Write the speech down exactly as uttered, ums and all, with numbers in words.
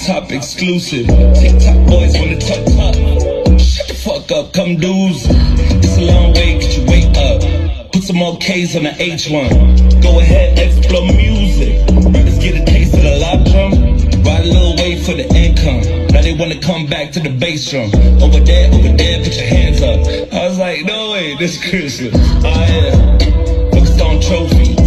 top exclusive. TikTok boys wanna talk top. Shut the fuck up, come dudes. It's a long way, could you wake up? Put some more K's on the H one. Go ahead, explore music. Let's get a taste of the live drum. Ride a little way for the income. Now they wanna come back to the bass drum. Over there, over there, put your hands up. I was like, no way, this is Christmas. Oh yeah, Fuckstone Trophy.